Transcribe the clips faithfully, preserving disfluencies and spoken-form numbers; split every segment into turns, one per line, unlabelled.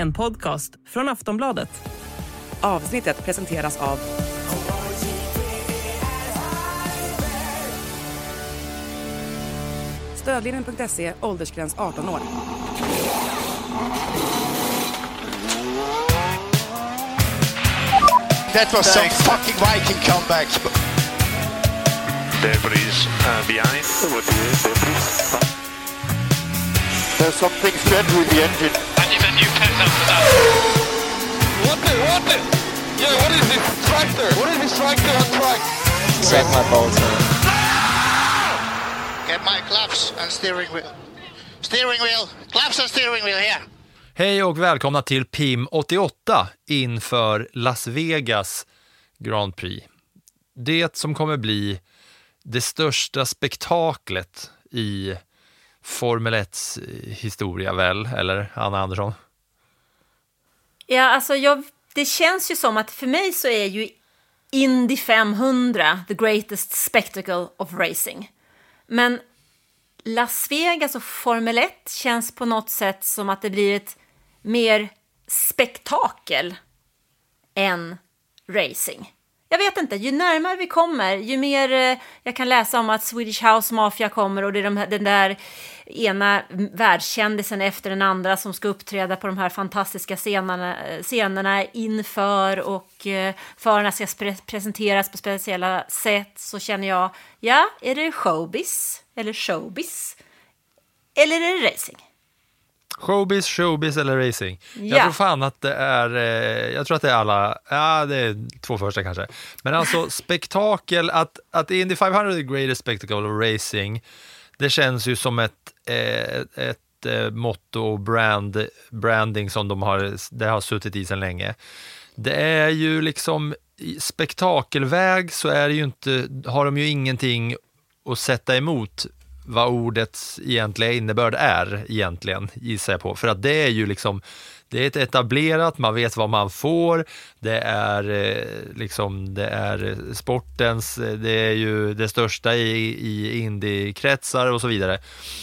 en podcast från Aftonbladet.
Avsnittet presenteras av Stödlinjen punkt se, åldersgräns arton år.
That was some fucking Viking comeback.
Debris uh, behind.
There's something strange with the engine.
I need a new pet after that.
What the, what the? Yeah, what is this tractor? What is this tractor on track?
Suck my balls, man.
Get my claps and steering wheel. Steering wheel. Claps and steering wheel here.
Hej och välkomna till P I M åttioåtta inför Las Vegas Grand Prix. Det som kommer bli det största spektaklet i Formel ett:s historia väl, eller Anna Andersson?
Ja, alltså jag, det känns ju som att för mig så är ju Indy femhundra the greatest spectacle of racing. Men Las Vegas och Formel ett känns på något sätt som att det blir ett mer spektakel än racing. Jag vet inte, ju närmare vi kommer, ju mer eh, jag kan läsa om att Swedish House Mafia kommer och det är de, den där ena världskändisen efter den andra som ska uppträda på de här fantastiska scenerna, scenerna inför och eh, förarna ska pre- presenteras på speciella sätt, så känner jag, ja, är det showbiz eller showbiz eller är det racing?
Showbiz, showbiz eller racing.
Ja.
Jag tror fan att det är, eh, jag tror att det är alla, ja det är två första kanske. Men alltså spektakel, att, att Indy femhundra the greatest spectacle of racing, det känns ju som ett, eh, ett eh, motto och brand, branding som de har, det har suttit i sedan länge. Det är ju liksom, i spektakelväg så är det ju inte, har de ju ingenting att sätta emot vad ordets egentliga innebörd är egentligen, gissar jag på. För att det är ju liksom, det är ett etablerat, man vet vad man får, det är eh, liksom, det är sportens, det är ju det största i, i indie-kretsar och så vidare.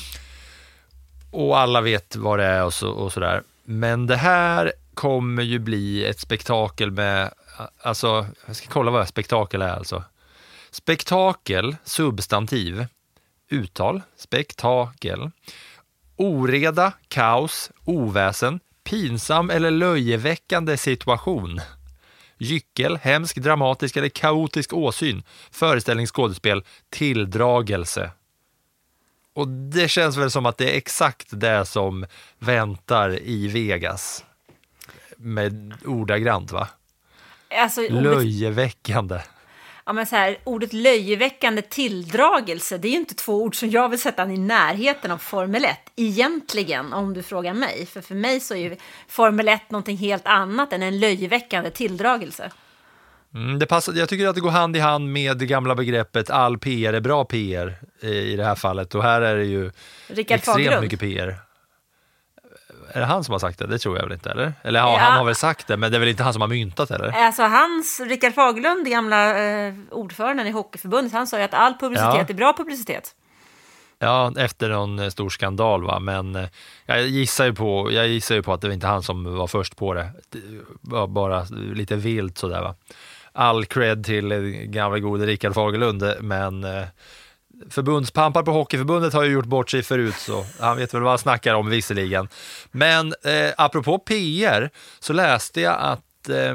Och alla vet vad det är och så, och sådär. Men det här kommer ju bli ett spektakel med, alltså, jag ska kolla vad spektakel är alltså. Spektakel, substantiv, uttal, spektakel, oreda, kaos, oväsen, pinsam eller löjeväckande situation, gyckel, hemsk, dramatisk eller kaotisk åsyn, föreställning, skådespel, tilldragelse. Och det känns väl som att det är exakt det som väntar i Vegas med ordagrant, va?
Alltså, ordet...
Löjeväckande.
Ja, men så här, ordet löjeväckande, tilldragelse, det är ju inte två ord som jag vill sätta i närheten av Formel ett egentligen, om du frågar mig. För för mig så är ju Formel ett någonting helt annat än en löjeväckande tilldragelse.
Mm, det passar, jag tycker att det går hand i hand med det gamla begreppet all P R är bra P R i det här fallet. Och här är det ju
Rickard
extremt
Fagerlund.
mycket P R. Är det han som har sagt det? Det tror jag väl inte, eller? Eller ja,
Ja.
han har väl sagt det, men det är väl inte han som har myntat, eller?
Alltså hans, Rickard Fagerlund, det gamla eh, ordföranden i Hockeyförbundet, han sa ju att all publicitet
Ja.
är bra publicitet.
Ja, efter någon stor skandal, va? Men eh, jag gissar ju på, jag gissar ju på att det var inte han som var först på det. Det var bara lite vilt sådär, va? All cred till eh, gamla gode Rickard Fagerlund, men eh, förbundspampar på Hockeyförbundet har ju gjort bort sig förut, så han vet väl vad han snackar om visserligen. Men eh, apropå P R så läste jag att eh,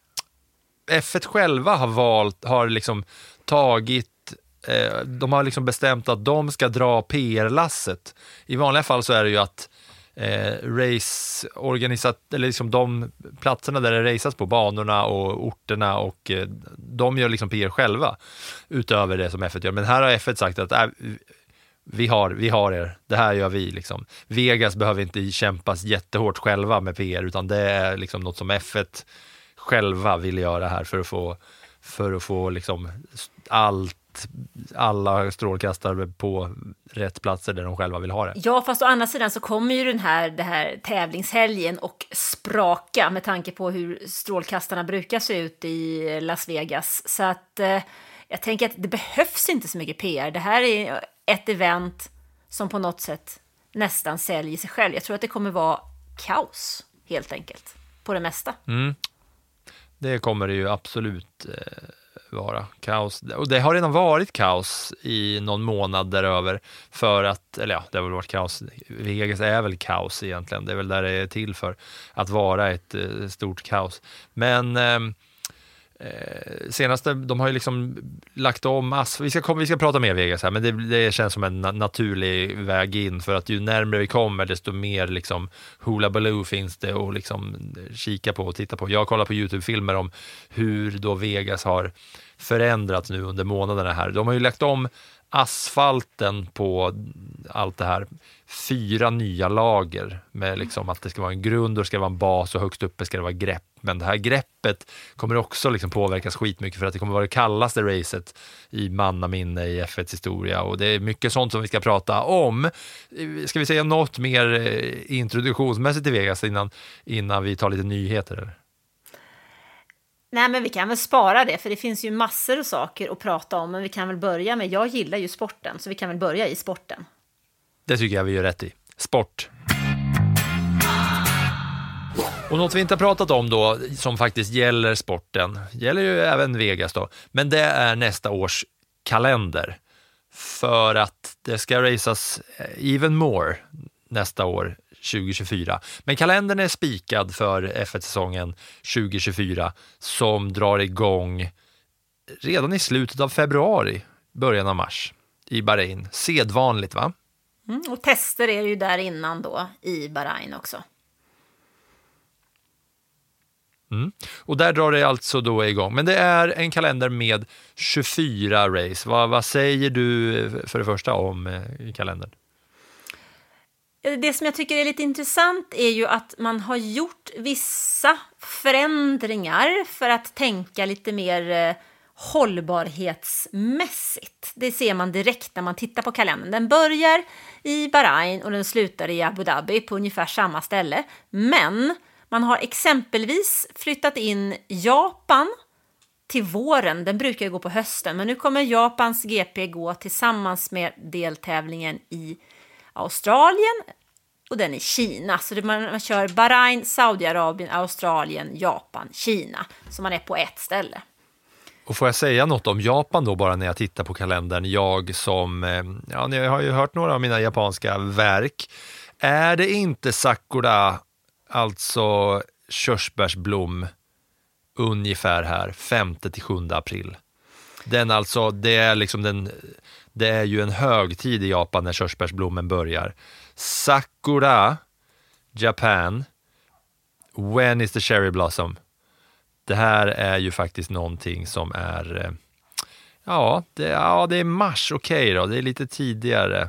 F ett själva har valt, har liksom tagit, eh, de har liksom bestämt att de ska dra P R-lasset. I vanliga fall så är det ju att eh, raceorganisat, eller liksom de platserna där det raceas på, banorna och orterna, och eh, de gör liksom P R själva utöver det som F ett gör. Men här har F ett sagt att äh, vi har, vi har er, det här gör vi liksom. Vegas behöver inte kämpas jättehårt själva med P R, utan det är liksom något som F ett själva vill göra här för att få, för att få liksom allt, alla strålkastare på rätt platser där de själva vill ha det.
Ja, fast å andra sidan så kommer ju den här, det här tävlingshelgen och spraka med tanke på hur strålkastarna brukar se ut i Las Vegas. Så att eh, jag tänker att det behövs inte så mycket P R. Det här är ett event som på något sätt nästan säljer sig själv. Jag tror att det kommer vara kaos helt enkelt, på det mesta.
Mm. Det kommer det ju absolut eh, vara kaos. Och det har redan varit kaos i någon månad däröver för att, eller ja, det har väl varit kaos. Vegas är väl kaos egentligen. Det är väl där det är till för att vara ett eh, stort kaos. Men eh, Eh, senaste, de har ju liksom lagt om ass. Vi ska, vi ska prata mer Vegas här, men det, det känns som en na- naturlig väg in, för att ju närmare vi kommer desto mer liksom hula baloo finns det och liksom kika på och titta på. Jag kollar på YouTube-filmer om hur då Vegas har förändrats nu under månaderna här. De har ju lagt om asfalten på allt det här. Fyra nya lager med liksom att det ska vara en grund och det ska vara en bas och högst uppe ska det vara grepp. Men det här greppet kommer också liksom påverkas skitmycket för att det kommer vara det kallaste racet i mannaminne i F ett historia, och det är mycket sånt som vi ska prata om. Ska vi säga något mer introduktionsmässigt i Vegas innan, innan vi tar lite nyheter eller?
Nej, men vi kan väl spara det, för det finns ju massor av saker att prata om, men vi kan väl börja med, jag gillar ju sporten, så vi kan väl börja i sporten.
Det tycker jag vi gör rätt i. Sport. Och något vi inte har pratat om då, som faktiskt gäller sporten, gäller ju även Vegas då, men det är nästa års kalender. För att det ska raceas even more nästa år, tjugo tjugofyra. Men kalendern är spikad för F ett-säsongen tjugo tjugofyra som drar igång redan i slutet av februari, början av mars i Bahrain. Sedvanligt, va?
Mm, och tester är ju där innan då i Bahrain också.
Mm. Och där drar det alltså då igång. Men det är en kalender med tjugofyra race. Vad, vad säger du för det första om eh, kalendern?
Det som jag tycker är lite intressant är ju att man har gjort vissa förändringar för att tänka lite mer eh, hållbarhetsmässigt. Det ser man direkt när man tittar på kalendern. Den börjar i Bahrain och den slutar i Abu Dhabi på ungefär samma ställe. Men man har exempelvis flyttat in Japan till våren. Den brukar gå på hösten, men nu kommer Japans G P gå tillsammans med deltävlingen i Australien och den i Kina. Så det man, man kör Bahrain, Saudiarabien, Australien, Japan, Kina. Så man är på ett ställe.
Och får jag säga något om Japan då bara när jag tittar på kalendern? Jag som, ja, ni har ju hört några av mina japanska verk. Är det inte Sakura, alltså körsbärsblom, ungefär här femte till sjunde april? Den alltså, det är liksom den, det är ju en högtid i Japan när körsbärsblommen börjar. Sakura, Japan, when is the cherry blossom? Det här är ju faktiskt någonting som är, ja, det, ja, det är mars, okej okay då, det är lite tidigare.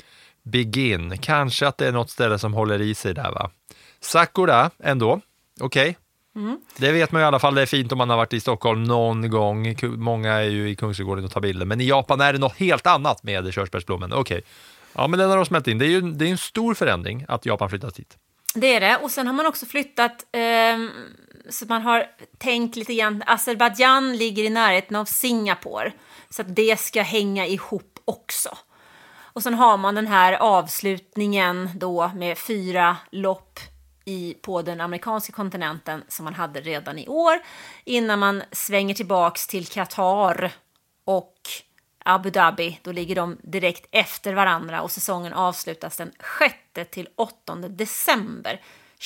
Begin, kanske att det är något ställe som håller i sig där, va? Sakura ändå, okej. Okay. Mm. Det vet man i alla fall, det är fint om man har varit i Stockholm någon gång. Många är ju i Kungsträdgården och tar bilder. Men i Japan är det något helt annat med körsbärsblommen. Okej, okay. Ja, men den har de smält in. Det är ju det är en stor förändring att Japan flyttat hit.
Det är det, och sen har man också flyttat eh, så man har tänkt lite grann, Azerbaijan ligger i närheten av Singapore, så att det ska hänga ihop också. Och sen har man den här avslutningen då med fyra lopp i, på den amerikanska kontinenten som man hade redan i år, innan man svänger tillbaks till Qatar och Abu Dhabi. Då ligger de direkt efter varandra och säsongen avslutas den sjätte till åttonde december.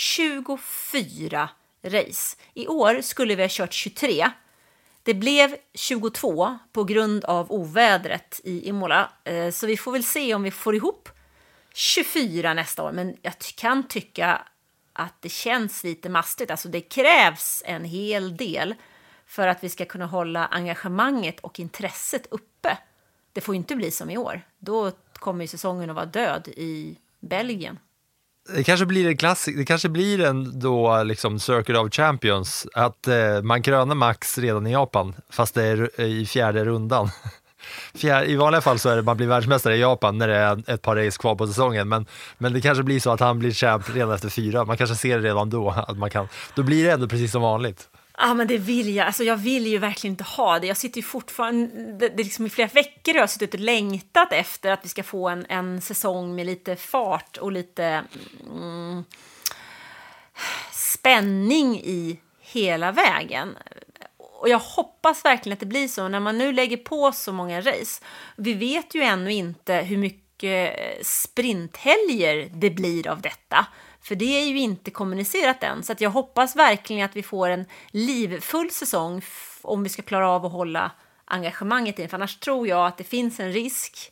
tjugofyra race. I år skulle vi ha kört tjugotre. Det blev tjugotvå på grund av ovädret i Imola. Så vi får väl se om vi får ihop tjugofyra nästa år. Men jag kan tycka att det känns lite mastigt. Alltså det krävs en hel del för att vi ska kunna hålla engagemanget och intresset uppe. Det får inte bli som i år. Då kommer ju säsongen att vara död i Belgien.
Det kanske blir en klassik, det kanske blir en då liksom Circuit of Champions, att eh, man krönar Max redan i Japan, fast det är i fjärde rundan. Fjär, I vanliga fall så är det man blir världsmästare i Japan när det är ett par race kvar på säsongen, men, men det kanske blir så att han blir champ redan efter fyra. Man kanske ser det redan då, att man kan, då blir det ändå precis som vanligt.
Ja, ah, men det vill jag. Alltså jag vill ju verkligen inte ha det. Jag sitter ju fortfarande, det, det liksom i flera veckor har jag suttit och längtat efter att vi ska få en, en säsong med lite fart och lite mm, spänning i hela vägen. Och jag hoppas verkligen att det blir så när man nu lägger på så många race. Vi vet ju ännu inte hur mycket sprinthelger det blir av detta. För det är ju inte kommunicerat än. Så att jag hoppas verkligen att vi får en livfull säsong f- om vi ska klara av att hålla engagemanget i. För annars tror jag att det finns en risk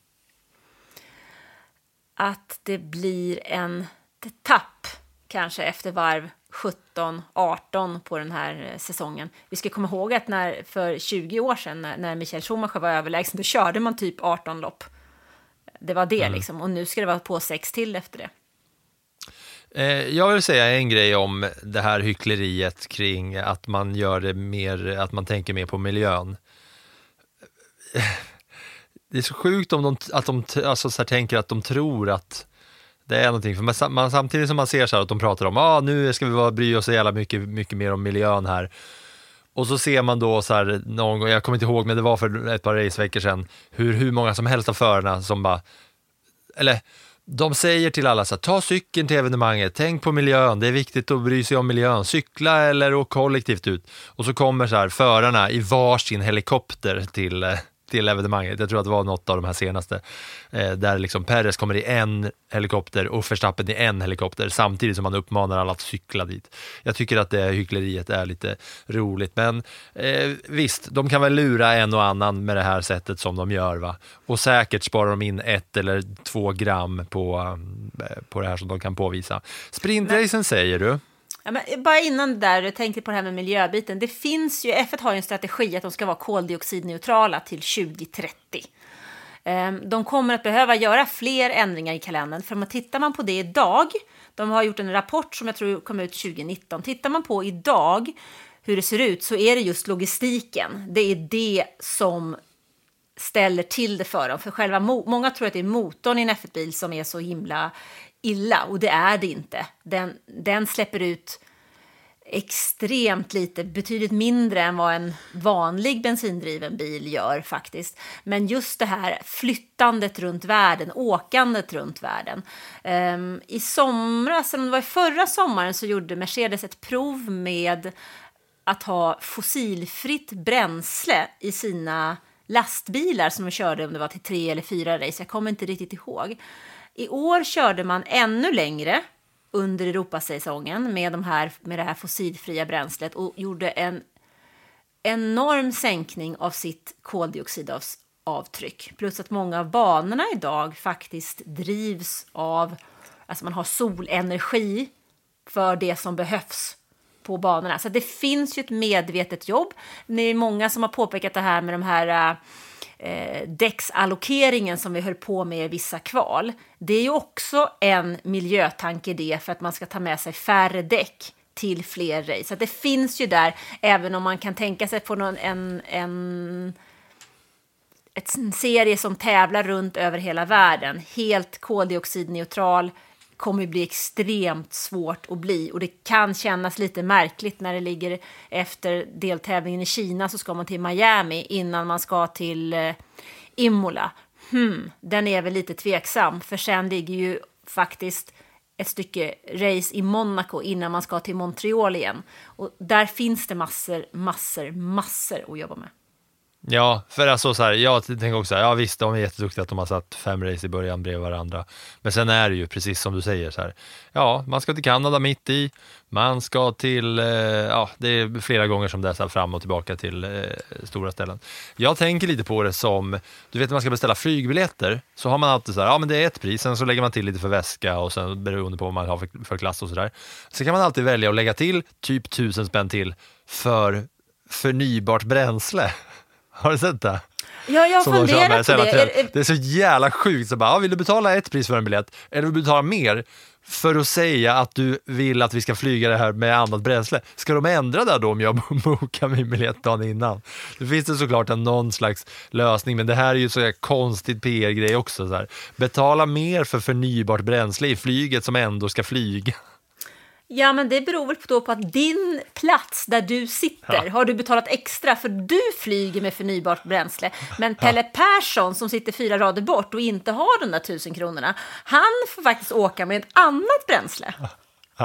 att det blir en tapp kanske efter varv sjutton arton på den här säsongen. Vi ska komma ihåg att när, för tjugo år sedan när, när Michael Schumacher var överlägsen, då körde man typ arton lopp. Det var det mm. liksom. Och nu ska det vara på sex till efter det.
Jag vill säga en grej om det här hyckleriet kring att man gör det mer, att man tänker mer på miljön. Det är så sjukt om de, att de alltså så här, tänker att de tror att det är någonting. För man, man, samtidigt som man ser så här att de pratar om ah, nu ska vi bara bry oss så jävla mycket, mycket mer om miljön här. Och så ser man då så här någon gång, jag kommer inte ihåg men det var för ett par raceveckor sedan, hur, hur många som helst av förarna som bara, eller de säger till alla så här, ta cykeln till evenemanget, tänk på miljön, det är viktigt att bry sig om miljön, cykla eller åka kollektivt ut. Och så kommer så här förarna i varsin helikopter till, till evenemanget. Jag tror att det var något av de här senaste, eh, där liksom Perez kommer i en helikopter och Verstappen i en helikopter, samtidigt som man uppmanar alla att cykla dit. Jag tycker att det hyckleriet är lite roligt, men eh, visst, de kan väl lura en och annan med det här sättet som de gör, va? Och säkert sparar de in ett eller två gram på, på det här som de kan påvisa. Sprintracen säger du?
Ja, men bara innan det där, jag tänkte på det här med miljöbiten. Det finns ju, F ett har ju en strategi att de ska vara koldioxidneutrala till tjugo trettio. De kommer att behöva göra fler ändringar i kalendern. För om man tittar man på det idag, de har gjort en rapport som jag tror kom ut tjugo nitton. Tittar man på idag hur det ser ut så är det just logistiken. Det är det som ställer till det för dem. För själva, många tror att det är motorn i en F ett-bil som är så himla illa, och det är det inte. Den, den släpper ut extremt lite, betydligt mindre än vad en vanlig bensindriven bil gör faktiskt. Men just det här flyttandet runt världen, åkandet runt världen. Um, I somras, eller det var i förra sommaren, så gjorde Mercedes ett prov med att ha fossilfritt bränsle i sina lastbilar som de körde, om det var till tre eller fyra race, jag kommer inte riktigt ihåg. I år körde man ännu längre under Europasäsongen med, de här, med det här fossilfria bränslet och gjorde en enorm sänkning av sitt koldioxidavtryck. Plus att många av banorna idag faktiskt drivs av, alltså man har solenergi för det som behövs på banorna. Så det finns ju ett medvetet jobb. Det är många som har påpekat det här med de här eh, däcksallokeringen som vi höll på med i vissa kval. Det är ju också en miljötanke det, för att man ska ta med sig färre däck till fler race. Så det finns ju där, även om man kan tänka sig på någon, en, en, ett, en serie som tävlar runt över hela världen. Helt koldioxidneutral kommer bli extremt svårt att bli, och det kan kännas lite märkligt när det ligger efter deltävlingen i Kina, så ska man till Miami innan man ska till eh, Imola. Hmm, den är väl lite tveksam, för sen ligger ju faktiskt ett stycke race i Monaco innan man ska till Montreal igen, och där finns det massor, massor, massor att jobba med.
Ja, för alltså så här, jag tänker också här, ja visst, de är jätteduktiga att de har satt fem race i början bredvid varandra. Men sen är det ju precis som du säger så här, ja, man ska till Kanada mitt i, man ska till, eh, ja, det är flera gånger som det är så här fram och tillbaka till eh, stora ställen. Jag tänker lite på det som, du vet när man ska beställa flygbiljetter, så har man alltid så här, ja men det är ett pris, sen så lägger man till lite för väska och sen beroende på vad man har för, för klass och sådär. Så kan man alltid välja att lägga till typ tusen spänn till för förnybart bränsle. Har du sett det?
Ja, jag funderar på det.
Det är så jävla sjukt. Så bara, ja, vill du betala ett pris för en biljett eller vill du betala mer för att säga att du vill att vi ska flyga det här med annat bränsle? Ska de ändra det då om jag bokar min biljett dagen innan? Det finns det såklart en någon slags lösning, men det här är ju så här konstigt P R-grej också. Så här. Betala mer för förnybart bränsle i flyget som ändå ska flyga.
Ja, men det beror väl då på att din plats där du sitter, ja, har du betalat extra för du flyger med förnybart bränsle. Men Pelle ja. Persson som sitter fyra rader bort och inte har de där tusen kronorna, han får faktiskt åka med ett annat bränsle.
Ja.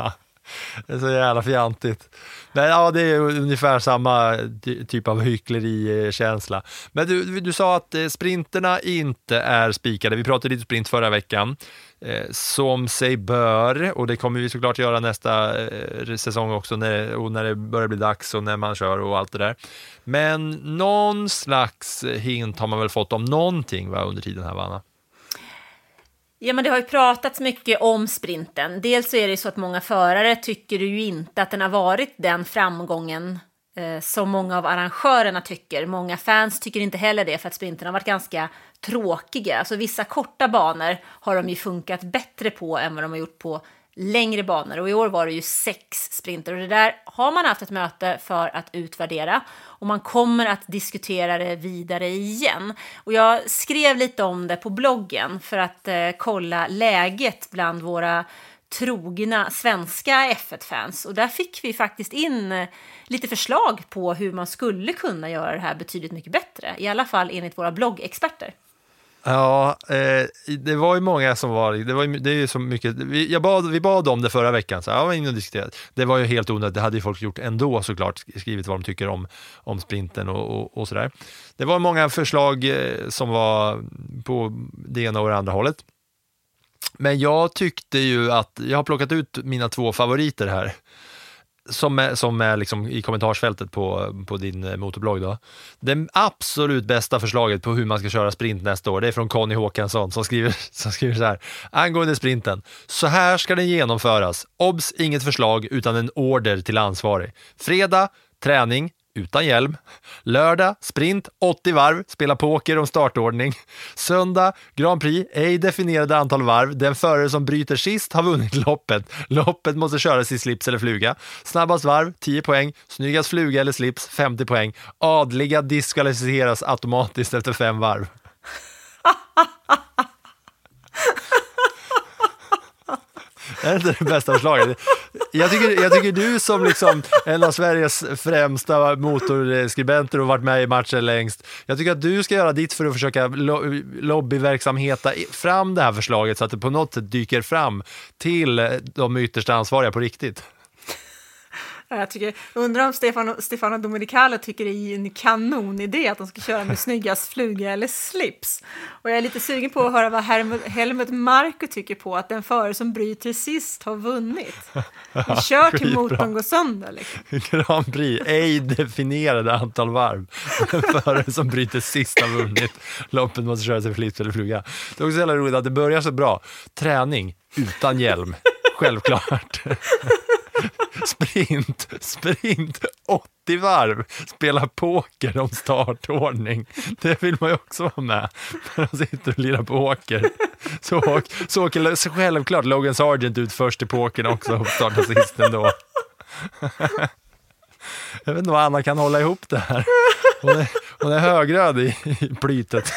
Det är så jävla fjantigt. Men ja, det är ungefär samma typ av hyckleri-känsla. Men du, du sa att sprinterna inte är spikade. Vi pratade lite sprint förra veckan. Eh, som sig bör, och det kommer vi såklart göra nästa eh, säsong också när, och när det börjar bli dags och när man kör och allt det där. Men någon slags hint har man väl fått om någonting, va, under tiden här, Vanna?
Ja, men det har ju pratats mycket om sprinten. Dels så är det så att många förare tycker ju inte att den har varit den framgången eh, som många av arrangörerna tycker. Många fans tycker inte heller det, för att sprinten har varit ganska tråkiga. Alltså vissa korta banor har de ju funkat bättre på än vad de har gjort på längre banor. Och i år var det ju sex sprinter. Och det där har man haft ett möte för att utvärdera. Och man kommer att diskutera det vidare igen. Och jag skrev lite om det på bloggen för att eh, kolla läget bland våra trogna svenska F ett-fans. Och där fick vi faktiskt in eh, lite förslag på hur man skulle kunna göra det här betydligt mycket bättre. I alla fall enligt våra bloggexperter.
Ja, eh, det var ju många som var, det var ju, det är ju så mycket, vi, jag bad, vi bad om det förra veckan, så jag var inne och diskuterade. Det var ju helt onödigt, det hade ju folk gjort ändå såklart, skrivit vad de tycker om, om sprinten och, och, och sådär. Det var många förslag eh, som var på det ena och det andra hållet. Men jag tyckte ju att, jag har plockat ut mina två favoriter här. Som är, som är liksom i kommentarsfältet på, på din motorblogg då. Det absolut bästa förslaget på hur man ska köra sprint nästa år, det är från Conny Håkansson som skriver, som skriver så här: angående sprinten, så här ska den genomföras. Obs, inget förslag utan en order till ansvarig. Fredag, träning utan hjälm. Lördag, sprint, åttio varv, spela poker om startordning. Söndag, Grand Prix, ej definierade antal varv. Den förare som bryter sist har vunnit loppet. Loppet måste köras i slips eller fluga. Snabbast varv, tio poäng. Snyggast fluga eller slips, femtio poäng. Adliga diskvalificeras automatiskt efter fem varv. Det är inte det bästa förslaget. Jag tycker, jag tycker du som liksom en av Sveriges främsta motorskribenter och varit med i matchen längst, jag tycker att du ska göra ditt för att försöka lo- lobbyverksamheta fram det här förslaget så att det på något sätt dyker fram till de yttersta ansvariga på riktigt.
Jag tycker, undrar om Stefano, Stefano Domenicali tycker det är en kanonidé att de ska köra med snyggast fluga eller slips. Och jag är lite sugen på att höra vad Helmut, Helmut Marko tycker på att den förare som bryter sist har vunnit. Vi kör till motorn går sönder. Liksom.
Grand Prix, ej definierade antal varv. Den förare som bryter sist har vunnit. Loppet måste köra sig för slips eller fluga. Det är också så roligt att det börjar så bra. Träning utan hjälm. Självklart. Sprint, sprint, åttio varv, spela poker om startordning. Det vill man ju också vara med. När de sitter och lirar poker. Så, så åker så självklart Logan Sargent ut först i pokern också och startar sist ändå. Jag vet inte vad Anna kan hålla ihop det här. Hon är, hon är högröd i, i plytet.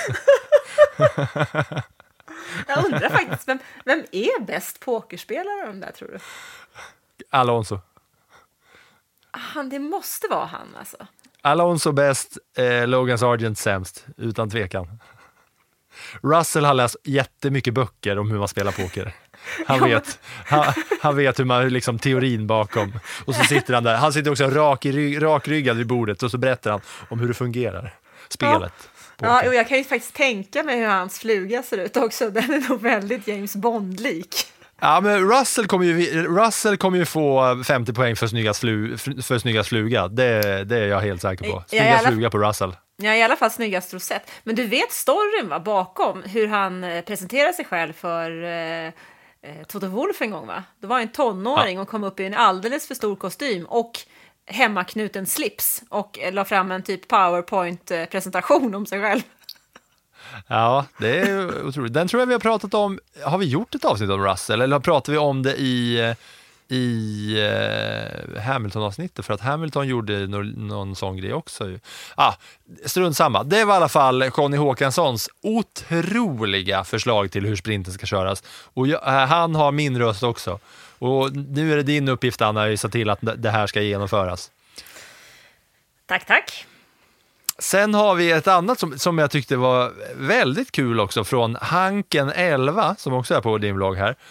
Jag undrar faktiskt, vem, vem är bäst pokerspelare de där, tror du?
Alonso.
Han, det måste vara han alltså.
Alonso bäst, eh, Logan Sargent sämst, utan tvekan. Russell har läst jättemycket böcker om hur man spelar poker. Han vet, han, han vet hur man liksom teorin bakom. Och så sitter han där. Han sitter också rak i rygg, rakryggad vid bordet och så berättar han om hur det fungerar. Spelet.
Ja, ja, och jag kan ju faktiskt tänka mig hur hans fluga ser ut också. Den är nog väldigt James Bond-lik.
Ja, men Russell kommer ju, Russell kommer ju få femtio poäng för snyggast, flu, för snyggast fluga. Det, det är jag helt säker på. Snyggast ja, alla, fluga på Russell.
Ja, i alla fall snyggast rosett. Men du vet storyn va, bakom hur han eh, presenterade sig själv för eh, Toto Wolff en gång va? Det var en tonåring ja. Och kom upp i en alldeles för stor kostym och hemmaknuten slips och la fram en typ PowerPoint-presentation om sig själv.
Ja, det är otroligt. Den tror jag vi har pratat om. Har vi gjort ett avsnitt om Russell eller pratar vi om det i, i uh, Hamilton-avsnittet? För att Hamilton gjorde någon, någon sån grej också. Ah, strunt samma. Det var i alla fall Conny Håkanssons otroliga förslag till hur sprinten ska köras. Och jag, han har min röst också. Och nu är det din uppgift, Anna, att se till att det här ska genomföras.
Tack, tack.
Sen har vi ett annat som, som jag tyckte var väldigt kul också från Hanken elva, som också är på din blogg här.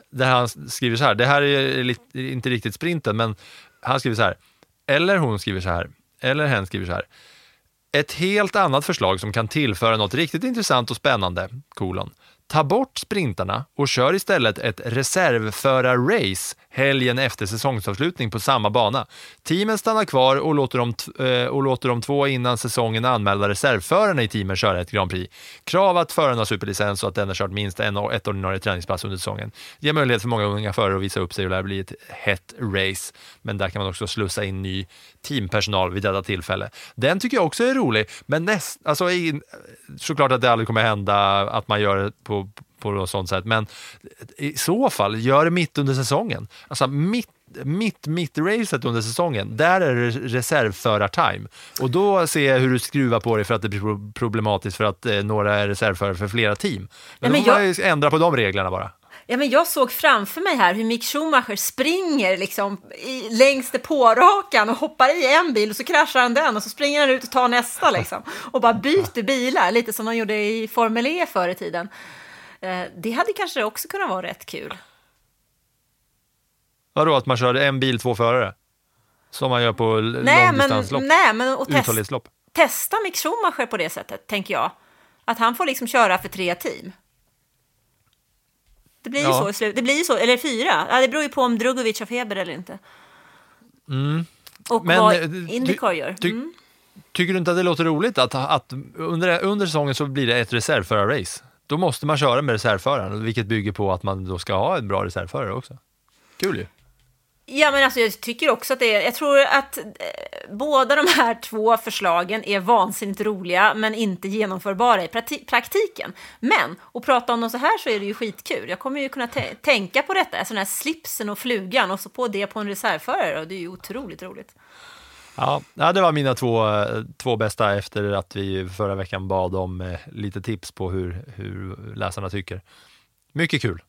där han skriver så här, det här är lite, inte riktigt sprinten, men han skriver så här, eller hon skriver så här, eller hen skriver så här. Ett helt annat förslag som kan tillföra något riktigt intressant och spännande, kolon. Ta bort sprintarna och kör istället ett reservförar-race helgen efter säsongsavslutning på samma bana. Teamen stannar kvar och låter de, t- och låter de två innan säsongen anmälda reservförarna i teamen köra ett Grand Prix. Krav att föraren har superlicens och att den har kört minst en, ett ordinarie träningspass under säsongen. Ger möjlighet för många unga förare att visa upp sig och lär bli ett hett race. Men där kan man också slussa in ny teampersonal vid detta tillfälle. Den tycker jag också är rolig, men näst, alltså, in, såklart att det aldrig kommer hända att man gör det på på något sånt sätt, men i så fall gör det mitt under säsongen. Alltså mitt mitt mitt racet under säsongen, där är det reservförar-time. Och då ser jag hur du skruvar på det för att det blir problematiskt för att eh, några är reservförare för flera team. Men, ja, men då får jag... man ändra på de reglerna bara.
Ja, men jag såg framför mig här hur Mick Schumacher springer liksom i, längs det pårakan och hoppar i en bil och så kraschar han den och så springer han ut och tar nästa liksom, och bara byter bilar, lite som de gjorde i Formel E förr i tiden. Eh, det hade kanske också kunnat vara rätt kul.
Vadå, att man kör en bil, två förare? Som man gör på långdistanslopp?
Nej, men och test,
uthållighetslopp.
Testa Mick Schumacher på det sättet, tänker jag. Att han får liksom köra för tre team. Det blir ju ja. så i slut. Det blir ju så, eller fyra. Ja, det beror ju på om Drugovic har feber eller inte.
Mm.
Och
men,
vad IndyCar gör.
Ty,
mm.
Tycker du inte att det låter roligt att, att under, under säsongen så blir det ett reservförarrace? Då måste man köra med reservföraren, vilket bygger på att man då ska ha en bra reservförare också. Kul ju.
Ja, men alltså jag tycker också att det är, jag tror att eh, båda de här två förslagen är vansinnigt roliga men inte genomförbara i prati- praktiken. Men att prata om dem så här så är det ju skitkul. Jag kommer ju kunna t- tänka på detta, sån här slipsen och flugan och så på det på en reservförare, och det är ju otroligt roligt.
Ja, det var mina två, två bästa efter att vi förra veckan bad om eh, lite tips på hur, hur läsarna tycker. Mycket kul.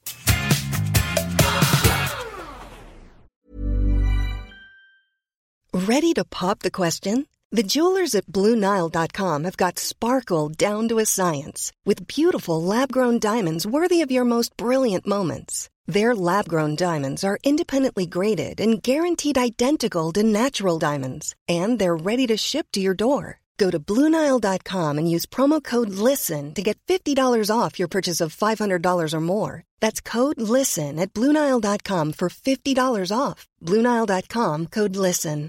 Ready to pop the question? The jewelers at Blue Nile dot com have got sparkle down to a science with beautiful lab-grown diamonds worthy of your most brilliant moments. Their lab-grown diamonds are independently graded and guaranteed identical to natural diamonds, and they're ready to ship to your door. Go to Blue Nile dot com and use promo code LISTEN to get fifty dollars off your purchase of five hundred dollars or more. That's code LISTEN at Blue Nile dot com for fifty dollars off. Blue Nile dot com, code LISTEN.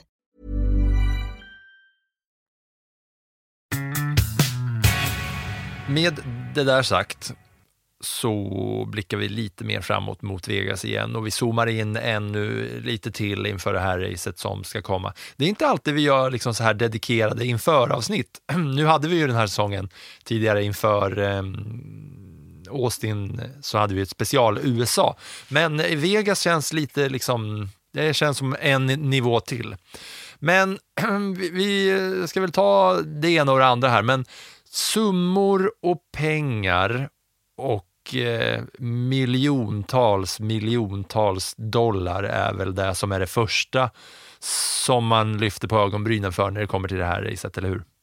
Med det där sagt så blickar vi lite mer framåt mot Vegas igen och vi zoomar in ännu lite till inför det här racet som ska komma. Det är inte alltid vi gör liksom så här dedikerade inför-avsnitt. Nu hade vi ju den här säsongen tidigare inför eh, Austin, så hade vi ett special U S A. Men Vegas känns lite liksom, det känns som en nivå till. Men vi ska väl ta det ena och det andra här, men summor och pengar och eh, miljontals, miljontals dollar är väl det som är det första som man lyfter på ögonbrynen för när det kommer till det här racet, eller hur?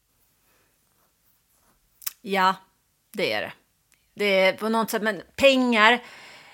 Ja, det är det. Det är på något sätt, men pengar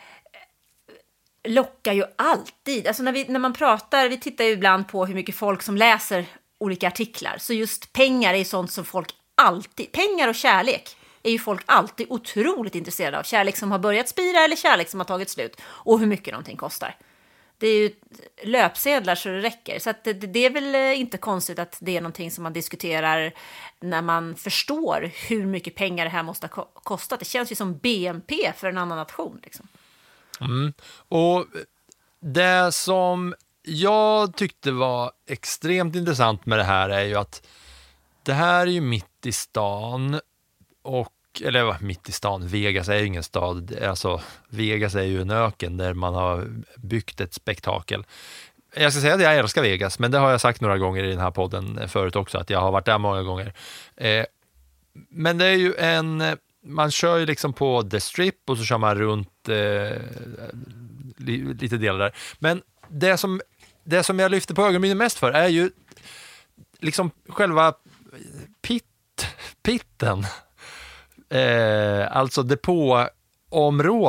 lockar ju alltid. Alltså när, vi, när man pratar, vi tittar ju ibland på hur mycket folk som läser olika artiklar. Så just pengar är sånt som folk alltid, pengar och kärlek är ju folk alltid otroligt intresserade av. Kärlek som har börjat spira eller kärlek som har tagit slut. Och hur mycket någonting kostar. Det är ju löpsedlar så det räcker. Så att det, det är väl inte konstigt att det är någonting som man diskuterar när man förstår hur mycket pengar det här måste ha kostat. Det känns ju som B N P för en annan nation. Liksom.
Mm. Och det som jag tyckte var extremt intressant med det här är ju att det här är ju mitt i stan, och, eller mitt i stan, Vegas är ju ingen stad, alltså Vegas är ju en öken där man har byggt ett spektakel. Jag ska säga att jag älskar Vegas, men det har jag sagt några gånger i den här podden förut också, att jag har varit där många gånger. Eh, men det är ju en, man kör ju liksom på The Strip och så kör man runt eh, lite delar där. Men det som, det som jag lyfter på ögonbrynen mest för är ju liksom själva pit, pitten. Eh, alltså depåområdet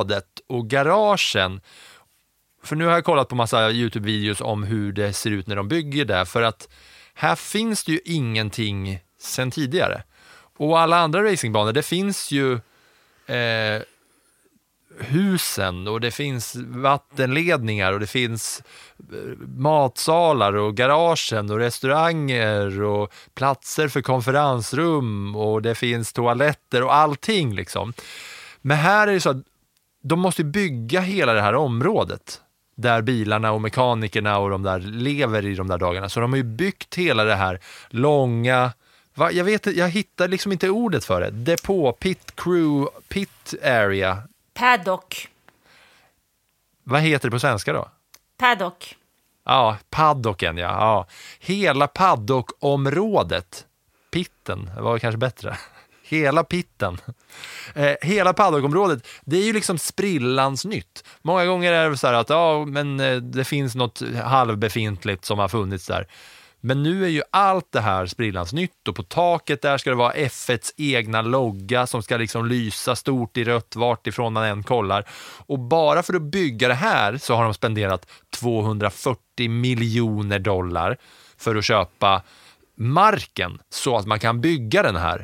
och garagen. För nu har jag kollat på massa YouTube-videos om hur det ser ut när de bygger där. För att här finns det ju ingenting sen tidigare. Och alla andra racingbanor, det finns ju eh, husen och det finns vattenledningar och det finns matsalar och garagen och restauranger och platser för konferensrum och det finns toaletter och allting liksom. Men här är det så att de måste bygga hela det här området där bilarna och mekanikerna och de där lever i de där dagarna. Så de har ju byggt hela det här långa, va, jag vet jag hittar liksom inte ordet för det. Depå, pit crew, pit area.
Paddock.
Vad heter det på svenska då?
Paddock.
Ja, paddocken, ja. ja. Hela paddockområdet. Pitten, det var kanske bättre. Hela pitten. Eh, hela paddockområdet, det är ju liksom sprillans nytt. Många gånger är det så här att ja, men eh, det finns något halvbefintligt som har funnits där. Men nu är ju allt det här sprillans nytt och på taket där ska det vara F etts egna logga som ska liksom lysa stort i rött vart ifrån man än kollar. Och bara för att bygga det här så har de spenderat tvåhundrafyrtio miljoner dollar för att köpa marken så att man kan bygga den här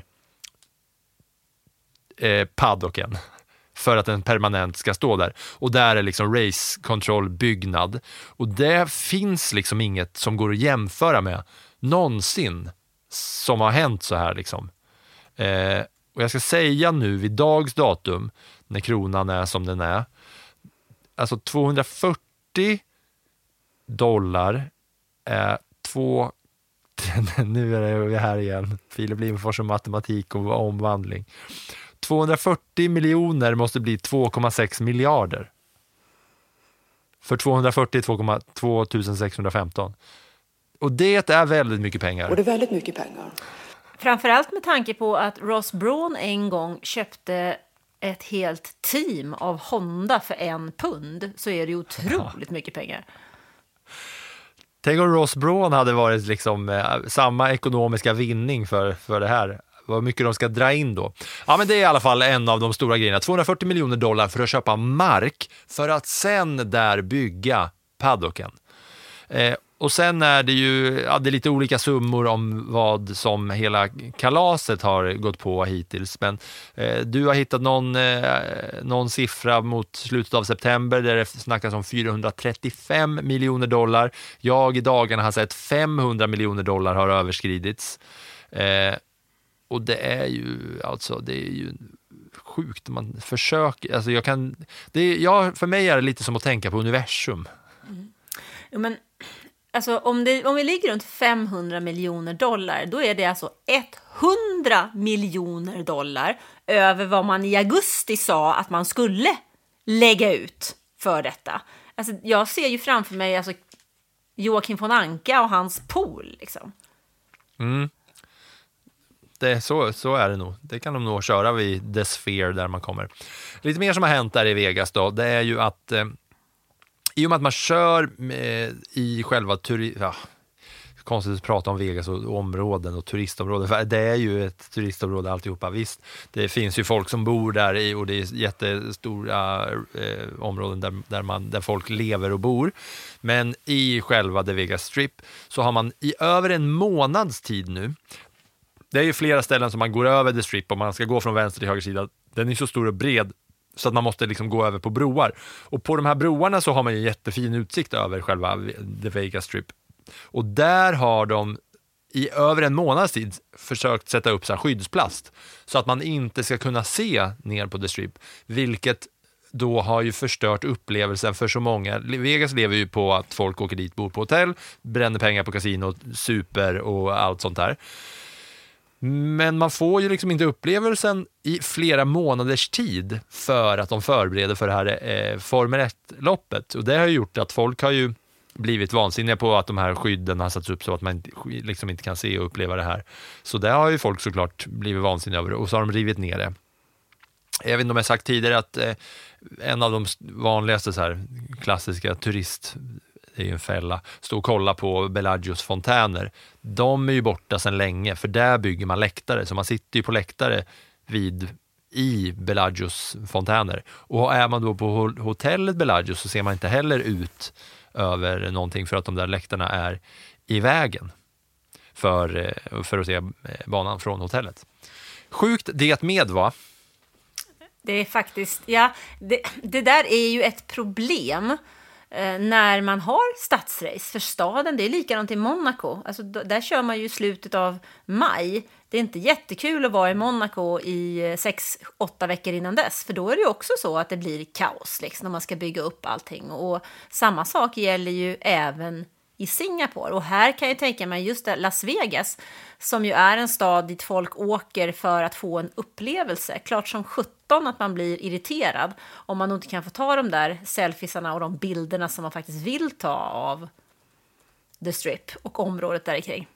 eh, paddocken för att den permanent ska stå där. Och där är liksom race control byggnad. Och det finns liksom inget som går att jämföra med någonsin som har hänt så här liksom. Eh, och jag ska säga nu vid dags datum när kronan är som den är. Alltså tvåhundrafyrtio dollar är två nu är vi här igen. Filip Lindfors och matematik och omvandling. tvåhundrafyrtio miljoner måste bli två komma sex miljarder. För tvåhundrafyrtio är två tusen sexhundrafemton. Och det är väldigt mycket pengar.
Och det är väldigt mycket pengar.
Framförallt med tanke på att Ross Brawn en gång köpte ett helt team av Honda för en pund, så är det ju otroligt mycket pengar.
Tänk om Ross Brawn hade varit liksom eh, samma ekonomiska vinning för, för det här. Vad mycket de ska dra in då. Ja, men det är i alla fall en av de stora grejerna. tvåhundrafyrtio miljoner dollar för att köpa mark för att sen där bygga paddocken. Eh, och sen är det ju ja, det är lite olika summor om vad som hela kalaset har gått på hittills. Men eh, du har hittat någon, eh, någon siffra mot slutet av september där det snackas om fyrahundratrettiofem miljoner dollar. Jag i dagarna har sett femhundra miljoner dollar har överskridits. Eh, och det är ju alltså det är ju sjukt. Man försöker, alltså jag kan, det är, ja, för mig är det lite som att tänka på universum.
Mm. Jo, men alltså, om, det, om vi ligger runt femhundra miljoner dollar, då är det alltså hundra miljoner dollar över vad man i augusti sa att man skulle lägga ut för detta. Alltså, jag ser ju framför mig alltså, Joakim von Anka och hans pool. Liksom.
Mm. Det, så, så är det nog. Det kan de nog köra vid The Sphere där man kommer. Lite mer som har hänt där i Vegas då, det är ju att eh, i och med att man kör eh, i själva turi- ja, konstigt att prata om Vegas och, och områden och turistområden, för det är ju ett turistområde alltihopa. Visst, det finns ju folk som bor där i, och det är jättestora eh, områden där, där, man, där folk lever och bor. Men i själva The Vegas Strip så har man i över en månads tid nu, det är ju flera ställen som man går över The Strip och man ska gå från vänster till höger sida. Den är så stor och bred så att man måste liksom gå över på broar. Och på de här broarna så har man ju jättefin utsikt över själva The Vegas Strip. Och där har de i över en månads tid försökt sätta upp så här skyddsplast så att man inte ska kunna se ner på The Strip. Vilket då har ju förstört upplevelsen för så många. Vegas lever ju på att folk åker dit, bor på hotell, bränner pengar på kasino, super och allt sånt där. Men man får ju liksom inte upplevelsen i flera månaders tid för att de förbereder för det här eh, Formel ett-loppet. Och det har ju gjort att folk har ju blivit vansinniga på att de här skydden har satts upp så att man liksom inte kan se och uppleva det här. Så det har ju folk såklart blivit vansinniga över och så har de rivit ner det. Jag vet inte om jag sagt tidigare att eh, en av de vanligaste så här klassiska turist... det är ju en fälla, stå och kolla på Bellagios fontäner. De är ju borta sedan länge, för där bygger man läktare. Så man sitter ju på läktare vid i Bellagios fontäner. Och är man då på hotellet Bellagio så ser man inte heller ut över någonting för att de där läktarna är i vägen för, för att se banan från hotellet. Sjukt det med, va?
Det är faktiskt, ja, det, det där är ju ett problem eh, när man har stadsrace för staden. Det är likadant i Monaco. Alltså, d- där kör man ju i slutet av maj. Det är inte jättekul att vara i Monaco i sex, åtta veckor innan dess. För då är det ju också så att det blir kaos liksom, när man ska bygga upp allting. Och samma sak gäller ju även i Singapore. Och här kan jag tänka mig just det, Las Vegas, som ju är en stad dit folk åker för att få en upplevelse. Klart som sjutton att man blir irriterad om man inte kan få ta de där selfiesarna och de bilderna som man faktiskt vill ta av The Strip och området där kring.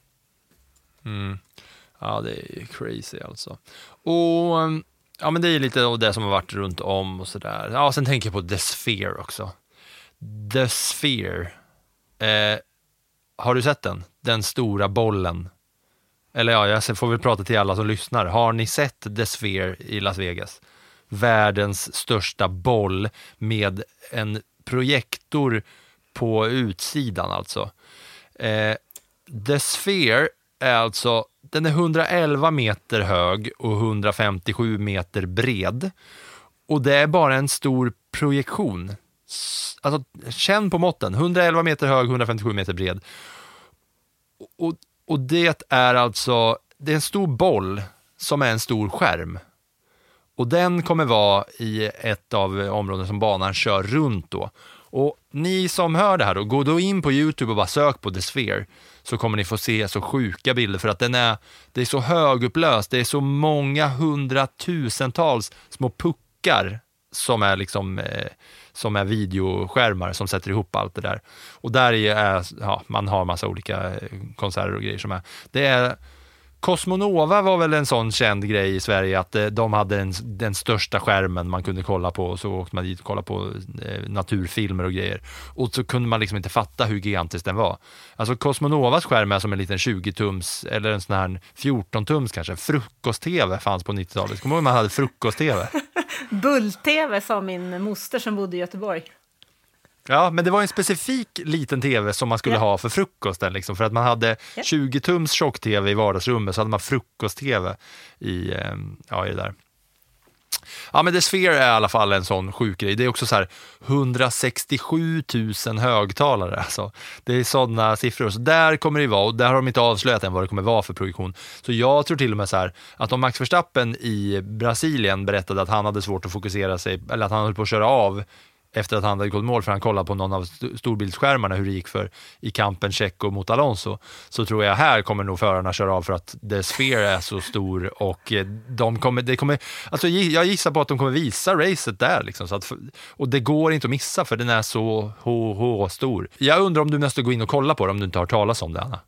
Mm. Ja, det är crazy alltså. Och ja, men det är lite av det som har varit runt om och sådär. Ja, sen tänker jag på The Sphere också. The Sphere. Eh, har du sett den? Den stora bollen. Eller ja, jag får väl prata till alla som lyssnar. Har ni sett The Sphere i Las Vegas? Världens största boll med en projektor på utsidan alltså. Eh, The Sphere är alltså, den är hundraelva meter hög och hundrafemtiosju meter bred. Och det är bara en stor projektion. Alltså, känn på måtten. hundraelva meter hög, hundrafemtiosju meter bred. Och, och det är alltså, det är en stor boll som är en stor skärm. Och den kommer vara i ett av områden som banan kör runt då. Och ni som hör det här då, gå då in på YouTube och bara sök på The Sphere, så kommer ni få se så sjuka bilder, för att den är, det är så högupplöst, det är så många hundratusentals små puckar som är liksom eh, som är videoskärmar som sätter ihop allt det där. Och där är, ja, man har massa olika konserter och grejer som är. Det är Cosmonova var väl en sån känd grej i Sverige, att de hade den, den största skärmen man kunde kolla på, och så åkte man dit och kollade på eh, naturfilmer och grejer. Och så kunde man liksom inte fatta hur gigantisk den var. Alltså Cosmonovas skärm är som en liten tjugo-tums eller en sån här fjorton-tums kanske. Frukost-tv fanns på nittiotalet. Kommer du ihåg man hade frukost-tv?
Bull-tv sa min moster som bodde i Göteborg.
Ja, men det var en specifik liten tv som man skulle ja. ha för frukosten liksom, för att man hade ja. tjugo-tums tjock-tv i vardagsrummet, så hade man frukost-tv i, ja, i det där. Ja, men The Sphere är i alla fall en sån sjuk grej. Det är också så här hundrasextiosju tusen högtalare. Alltså. Det är sådana siffror. Så där kommer det vara, och där har de inte avslöjat än vad det kommer vara för projektion. Så jag tror till och med så här att om Max Verstappen i Brasilien berättade att han hade svårt att fokusera sig, eller att han höll på att köra av efter att han hade gått mål för han kollade på någon av storbildsskärmarna hur det gick för i kampen Checo mot Alonso, så tror jag här kommer nog förarna köra av, för att The Sphere är så stor, och de kommer, det kommer, alltså jag gissar på att de kommer visa racet där liksom, så att, och det går inte att missa för den är så h h stor. Jag undrar om du måste gå in och kolla på det om du inte har talas om det, Anna.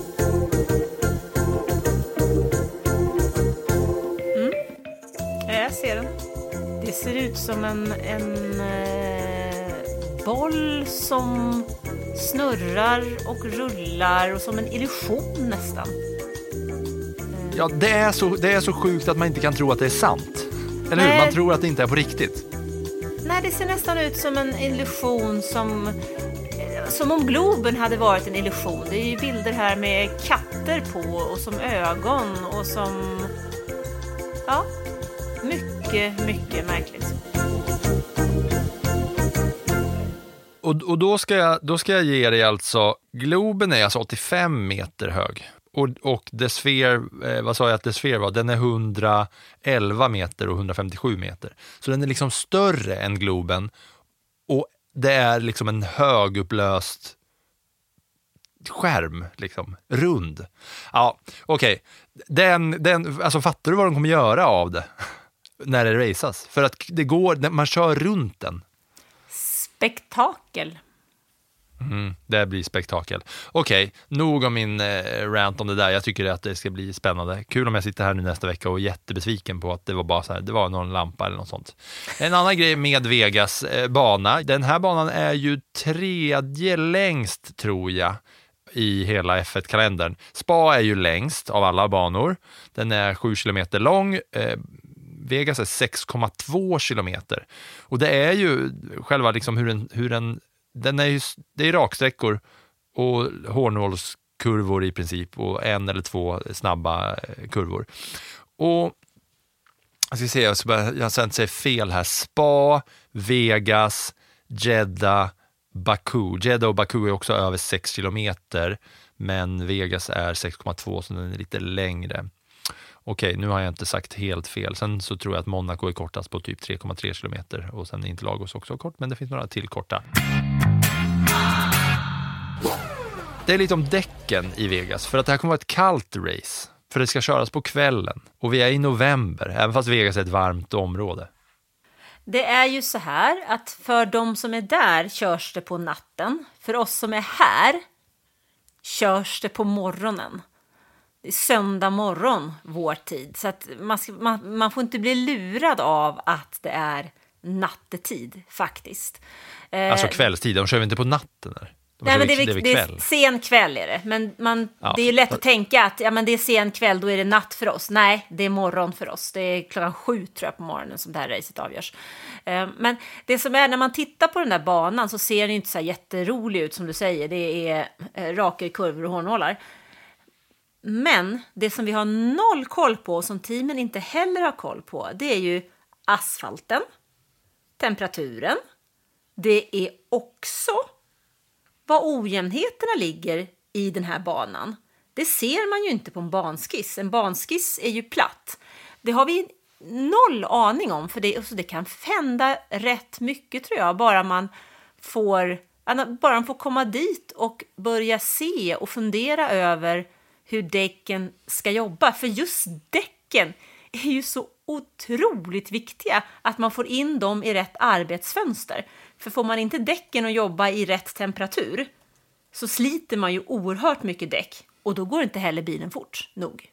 Mm. Jag ser den. Det ser ut som en, en eh, boll som snurrar och rullar, och som en illusion nästan. Eh.
Ja, det är, så, det är så sjukt att man inte kan tro att det är sant. Eller
Nej.
hur? Man tror att det inte är på riktigt.
Nej, det ser nästan ut som en illusion, som, eh, som om Globen hade varit en illusion. Det är ju bilder här med katter på och som ögon och som... Ja... Mycket, mycket märkligt.
Och, och då, ska jag, då ska jag ge dig alltså, Globen är alltså åttiofem meter hög. Och, och The Sphere, eh, vad sa jag att The Sphere var? Den är hundraelva meter och hundrafemtiosju meter. Så den är liksom större än Globen. Och det är liksom en högupplöst skärm, liksom, rund. Ja, okej. Okay. Den, den, alltså fattar du vad de kommer göra av det? När det raceas. För att det går, man kör runt den.
Spektakel.
Mm, det blir spektakel. Okej, okay, nog om min eh, rant om det där. Jag tycker att det ska bli spännande. Kul om jag sitter här nu nästa vecka och är jättebesviken på att det var bara så här, det var någon lampa eller något sånt. En annan grej med Vegas eh, bana. Den här banan är ju tredje längst, tror jag, i hela F ett-kalendern. Spa är ju längst av alla banor. Den är sju kilometer lång. Eh, Vegas är sex komma två kilometer. Och det är ju själva liksom hur en, hur en den är ju, det är raksträckor och hårnålskurvor i princip och en eller två snabba kurvor. Och jag ska se, jag ska bara, jag ska inte säga fel här. Spa, Vegas, Jeddah, Baku. Jeddah och Baku är också över sex kilometer, men Vegas är sex komma två, så den är lite längre. Okej, nu har jag inte sagt helt fel. Sen så tror jag att Monaco är kortast på typ tre komma tre kilometer och sen är Interlagos också kort, men det finns några till korta. Det är lite om däcken i Vegas, för att det här kommer vara ett kallt race. För det ska köras på kvällen och vi är i november, även fast Vegas är ett varmt område.
Det är ju så här att för de som är där körs det på natten. För oss som är här körs det på morgonen. Det är söndag morgon vår tid. Så att man, ska, man, man får inte bli lurad av att det är nattetid faktiskt.
Alltså kvällstid, de kör vi inte på natten där. De
Nej, men det är,
det är
det är sen kväll är det. Men man, ja. Det är lätt att tänka att ja, men det är sen kväll, då är det natt för oss. Nej, det är morgon för oss. Det är klockan sju tror jag på morgonen som det här racet avgörs. Men det som är, när man tittar på den där banan så ser den inte så här jätterolig ut som du säger. Det är raka kurvor och hårnålar. Men det som vi har noll koll på, som teamen inte heller har koll på, det är ju asfalten, temperaturen. Det är också vad ojämnheterna ligger i den här banan. Det ser man ju inte på en banskiss. En banskiss är ju platt. Det har vi noll aning om, för det, alltså det kan hända rätt mycket tror jag, bara man får, bara man får komma dit och börja se och fundera över hur däcken ska jobba. För just däcken är ju så otroligt viktiga, att man får in dem i rätt arbetsfönster. För får man inte däcken att jobba i rätt temperatur så sliter man ju oerhört mycket däck. Och då går inte heller bilen fort nog.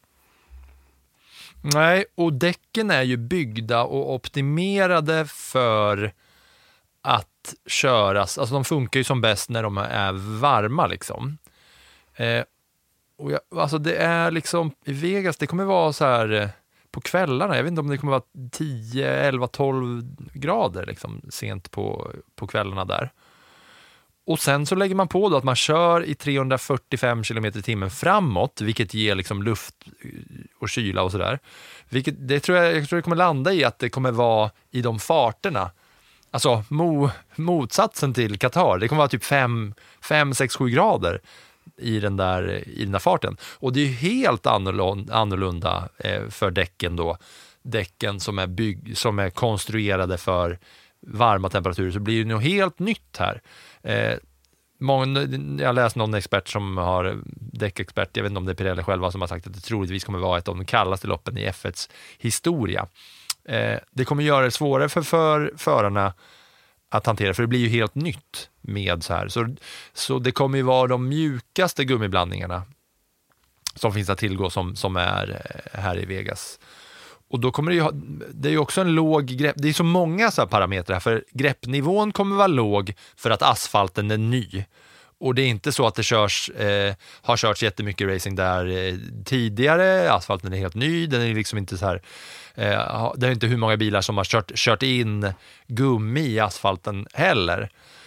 Nej, och däcken är ju byggda och optimerade för att köras. Alltså de funkar ju som bäst när de är varma liksom. Eh, och jag, alltså det är liksom i Vegas, det kommer vara så här eh, på kvällarna. Jag vet inte om det kommer vara tio, elva, tolv grader liksom, sent på, på kvällarna där. Och sen så lägger man på då att man kör i trehundrafyrtiofem kilometer i timmen framåt, vilket ger liksom luft och kyla och sådär. Vilket, det tror jag, jag tror det kommer landa i att det kommer vara i de farterna. Alltså mo, motsatsen till Qatar. Det kommer vara typ fem, sex, sju grader i den där, i den där farten. Och det är helt annorlunda, annorlunda eh, för däcken då. Däcken som är, bygg, som är konstruerade för varma temperaturer, så blir det något helt nytt här. Eh, många, jag har läst någon expert som har däckexpert, jag vet inte om det är Pirelli själva som har sagt att det troligtvis kommer vara ett av de kallaste loppen i F etts historia. Eh, det kommer göra det svårare för, för förarna att hantera, för det blir ju helt nytt med så här. Så, så det kommer ju vara de mjukaste gummiblandningarna som finns att tillgå som, som är här i Vegas. Och då kommer det ju ha, det är ju också en låg grepp, det är så många så här parametrar här, för greppnivån kommer vara låg för att asfalten är ny. Och det är inte så att det körs, eh, har körts jättemycket racing där eh, tidigare, asfalten är helt ny, den är liksom inte så här, eh, det är inte hur många bilar som har kört, kört in gummi i asfalten heller.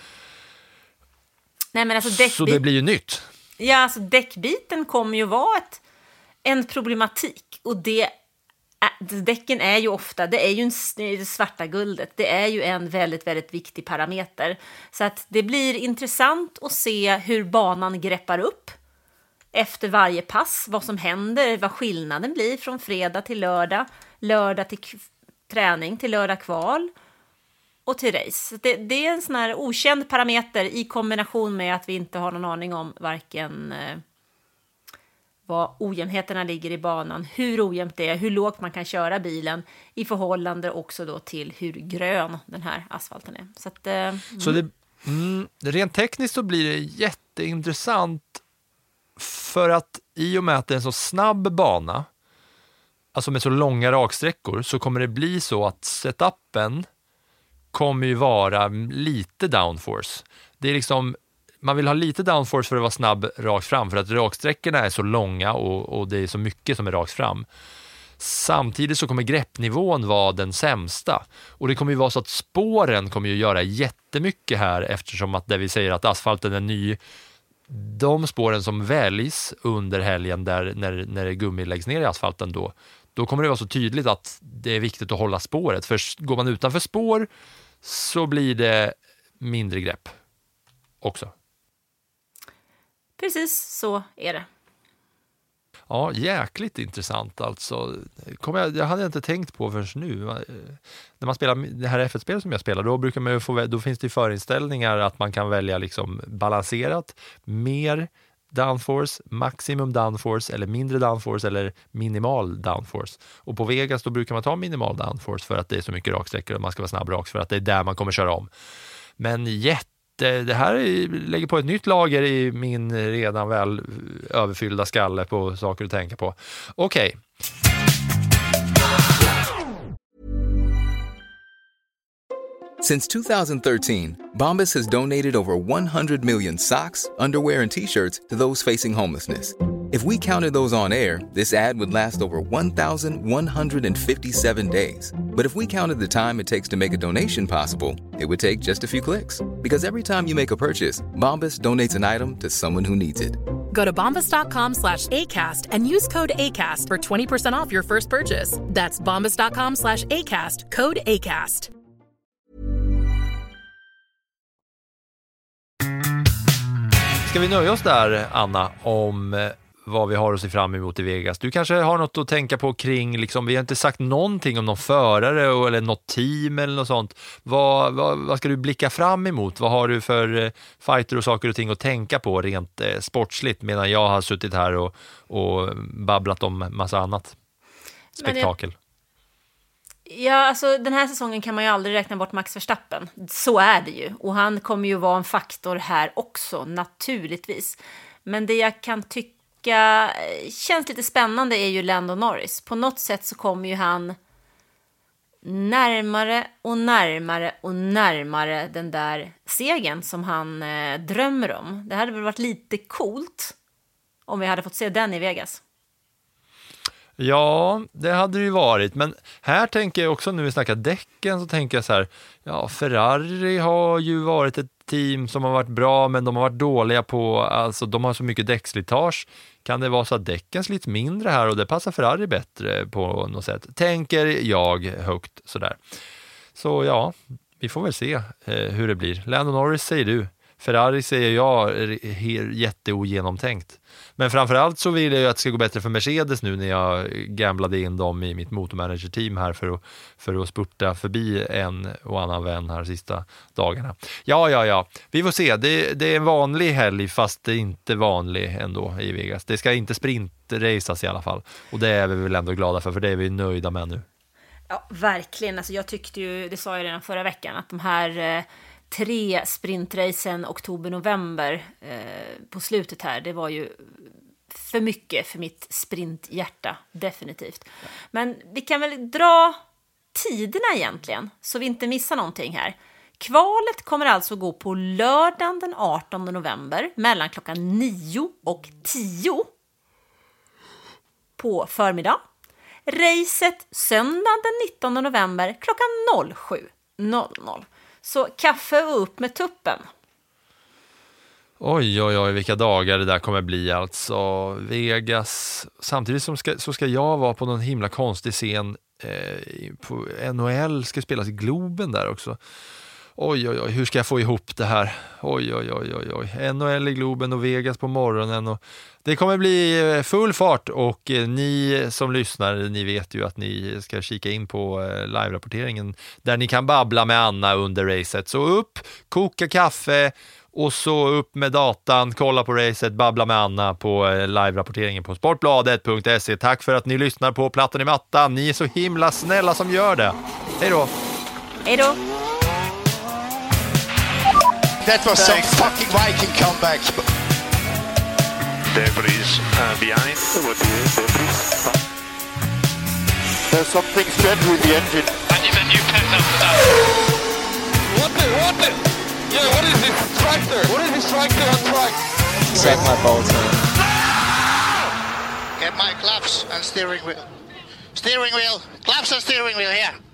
Nej, men alltså däckbit...
Så det blir ju nytt.
Ja, alltså däckbiten kommer ju vara ett, en problematik, och det däcken är ju ofta, det är ju en, det svarta guldet, det är ju en väldigt, väldigt viktig parameter. Så att det blir intressant att se hur banan greppar upp efter varje pass, vad som händer, vad skillnaden blir från fredag till lördag, lördag till k- träning, till lördag kval och till race. Det, det är en sån här okänd parameter i kombination med att vi inte har någon aning om varken eh, vad ojämnheterna ligger i banan, hur ojämnt det är, hur lågt man kan köra bilen i förhållande också då till hur grön den här asfalten är. Så, att, eh,
så det, mm, rent tekniskt så blir det jätteintressant, för att i och med att det är en så snabb bana, alltså med så långa raksträckor, så kommer det bli så att setupen kommer ju vara lite downforce. Det är liksom, man vill ha lite downforce för att vara snabb rakt fram, för att raksträckorna är så långa och, och det är så mycket som är rakt fram. Samtidigt så kommer greppnivån vara den sämsta. Och det kommer ju vara så att spåren kommer ju göra jättemycket här, eftersom att det vi säger att asfalten är ny. De spåren som väljs under helgen där, när, när gummi läggs ner i asfalten då, då kommer det vara så tydligt att det är viktigt att hålla spåret. För går man utanför spår så blir det mindre grepp också.
Precis så är det.
Ja, jäkligt intressant alltså. Kommer jag, jag hade inte tänkt på förrän nu. När man spelar det här F ett-spel som jag spelar, då brukar man ju få, då finns det förinställningar att man kan välja liksom balanserat, mer downforce, maximum downforce eller mindre downforce eller minimal downforce. Och på Vegas då brukar man ta minimal downforce för att det är så mycket raksträckor och man ska vara snabb raks för att det är där man kommer köra om. Men jätte Det här lägger på ett nytt lager i min redan väl överfyllda skalle på saker att tänka på. Okej. Okay.
Since two thousand thirteen, Bombas has donated over one hundred million socks, underwear, and T-shirts to those facing homelessness. If we counted those on air, this ad would last over one thousand one hundred fifty-seven days. But if we counted the time it takes to make a donation possible, it would take just a few clicks. Because every time you make a purchase, Bombas donates an item to someone who needs it.
Go to bombas.com slash ACAST and use code ACAST for twenty percent off your first purchase. That's bombas.com slash ACAST, code ACAST.
Ska vi nöja oss där, Anna, om vad vi har att se fram emot i Vegas? Du kanske har något att tänka på kring, liksom, vi har inte sagt någonting om någon förare eller något team eller något sånt. Vad, vad, vad ska du blicka fram emot? Vad har du för fighter och saker och ting att tänka på rent eh, sportsligt, medan jag har suttit här och, och babblat om massa annat spektakel?
Ja, alltså den här säsongen kan man ju aldrig räkna bort Max Verstappen. Så är det ju. Och han kommer ju vara en faktor här också, naturligtvis. Men det jag kan tycka känns lite spännande är ju Lando Norris. På något sätt så kommer ju han närmare och närmare och närmare den där segern som han eh, drömmer om. Det hade väl varit lite coolt om vi hade fått se den i Vegas.
Ja, det hade det ju varit. Men här tänker jag också, när vi snackar däcken, så tänker jag så här, ja, Ferrari har ju varit ett team som har varit bra, men de har varit dåliga på, alltså de har så mycket däckslitage. Kan det vara så att däcken slits mindre här och det passar Ferrari bättre på något sätt? Tänker jag högt sådär. Så ja, vi får väl se eh, hur det blir. Lando Norris säger du. Ferrari säger jag är jätteogenomtänkt. Men framförallt så vill jag ju att det ska gå bättre för Mercedes nu när jag gamblade in dem i mitt motormanager-team här för att, för att spurta förbi en och annan vän här sista dagarna. Ja, ja, ja. Vi får se. Det, det är en vanlig helg, fast det är inte vanlig ändå i Vegas. Det ska inte sprintracas i alla fall. Och det är vi väl ändå glada för, för det är vi nöjda med nu.
Ja, verkligen. Alltså jag tyckte ju, det sa jag redan förra veckan, att de här... Eh... tre sprintracen oktober-november eh, på slutet här, det var ju för mycket för mitt sprinthjärta, definitivt. Men vi kan väl dra tiderna egentligen, så vi inte missar någonting här. Kvalet kommer alltså gå på lördagen den artonde november mellan klockan nio och tio på förmiddag. Racet söndagen den nittonde november klockan sju noll noll. Så kaffe och upp med tuppen.
Oj, oj, oj, vilka dagar det där kommer bli alltså. Vegas. Samtidigt som ska, så ska jag vara på någon himla konstig scen eh, på N H L, ska spelas i Globen där också. Oj, oj, oj, hur ska jag få ihop det här? Oj, oj, oj, oj, oj. N H L i Globen och Vegas på morgonen. Och det kommer bli full fart, och eh, ni som lyssnar, ni vet ju att ni ska kika in på eh, live-rapporteringen där ni kan babbla med Anna under racet. Så upp, koka kaffe och så upp med datan, kolla på racet, babbla med Anna på eh, live-rapporteringen på sportbladet punkt se. Tack för att ni lyssnar på Plattan i mattan. Ni är så himla snälla som gör det. Hej då!
Hej då!
That was some fucking Viking comeback.
Debris uh, behind.
There's something strange with the engine.
And you've a new pet after that.
What the, what the? Yeah, what is this tractor? What is this tractor on track?
Suck my balls, man.
Get my claps and steering wheel. Steering wheel. Claps and steering wheel here.